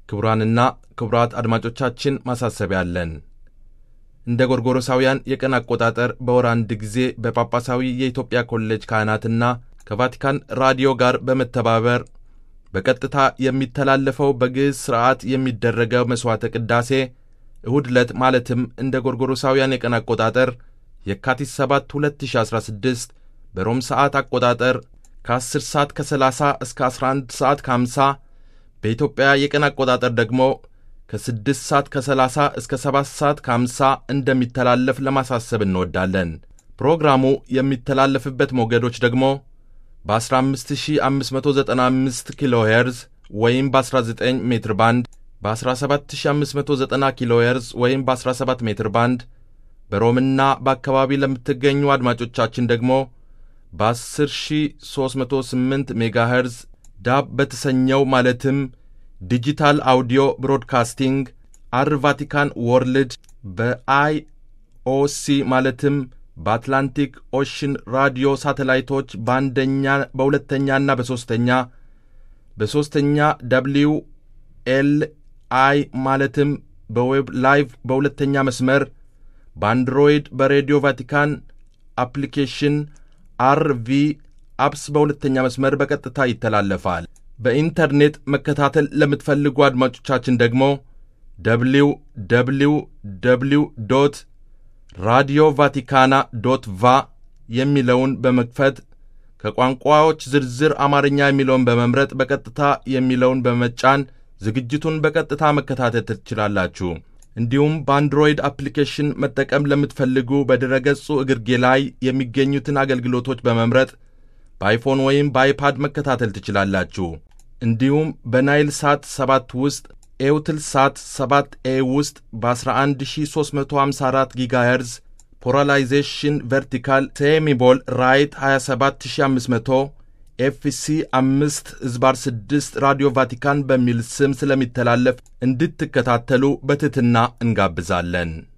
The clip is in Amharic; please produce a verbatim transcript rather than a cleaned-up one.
ክቡራንና ክቡራት አድማጮቻችን ማሳሰቢያ አለን። እንደ ጎርጎሮሳውያን የቀን አቆጣጠር በወር አንድ ጊዜ በጳጳሳዊ የኢትዮጵያ ኮሌጅ ካህናትና ከቫቲካን ራዲዮ ጋር በመተባበር በቀጥታ የሚተላለፈው በግዕዝ ሥርዓት የሚደረገው መሥዋዕተ ቅዳሴ እሁድ ዕለት ማለትም እንደ ጎርጎሮሳውያን የቀን አቆጣጠር የካቲት ሰባት ሁለት ሺህ አስራ ስድስት በሮም ሰዓት አቆጣጠር ከ10 ሰዓት ከ30 እስከ 11 ሰዓት ከ50 በኢትዮጵያ የቀን አቆጣጠር ደግሞ ከ6 ሰዓት ከ30 እስከ 7 ሰዓት ከ50 እንደሚተላለፍ ለማሳሰብ እንወዳለን። ፕሮግራሙ የሚተላለፍበት ሞገዶች ደግሞ በ15595 ኪሎ ሄርዝ ወይም በ19 ሜትር ባንድ፣ በ17590 ኪሎ ሄርዝ ወይም በ17 ሜትር ባንድ፣ በሮምና በአካባቢ ለምትገኙ አድማጮቻችን ደግሞ በ10308 ሜጋሄርዝ ዳብ በተሰኘው ማለትም ዲጂታል አውዲዮ ብሮድካስቲንግ አር ቫቲካን ወርልድ በአይኦሲ ማለትም በአትላንቲክ ኦሽን ራዲዮ ሳተላይቶች በአንደኛ በሁለተኛና በሦስተኛ በሦስተኛ ደብሊው ኤል አይ ማለትም በዌብ ላይቭ በሁለተኛ መስመር በአንድሮይድ በሬዲዮ ቫቲካን አፕሊኬሽን አርቪ አፕስ በሁለተኛ መስመር በቀጥታ ይተላለፋል። በኢንተርኔት መከታተል ለምትፈልጉ አድማጮቻችን ደግሞ ደብሊው ደብሊው ደብሊው ዶት ራዲዮ ቫቲካና ዶት ቫ የሚለውን በመክፈት ከቋንቋዎች ዝርዝር አማርኛ የሚለውን በመምረጥ በቀጥታ የሚለውን በመጫን ዝግጅቱን በቀጥታ መከታተል ትችላላችሁ። እንዲሁም በአንድሮይድ አፕሊኬሽን መጠቀም ለምትፈልጉ በድረገጹ እግርጌ ላይ የሚገኙትን አገልግሎቶች በመምረጥ በአይፎን ወይም በአይፓድ መከታተል ትችላላችሁ። እንዲሁም በናይል ሳት ሰባት ውስጥ ኤውትል ሳት ሰባት ኤ ውስጥ በ11354 ጊጋሄርዝ ፖላራይዜሽን ቨርቲካል ሴሚቦል ራይት ሃያ ሰባት ሺህ አምስት መቶ ኤፍሲ አምስት ዝባር ስድስት ራዲዮ ቫቲካን በሚል ስም ስለሚተላለፍ እንድትከታተሉ በትሕትና እንጋብዛለን።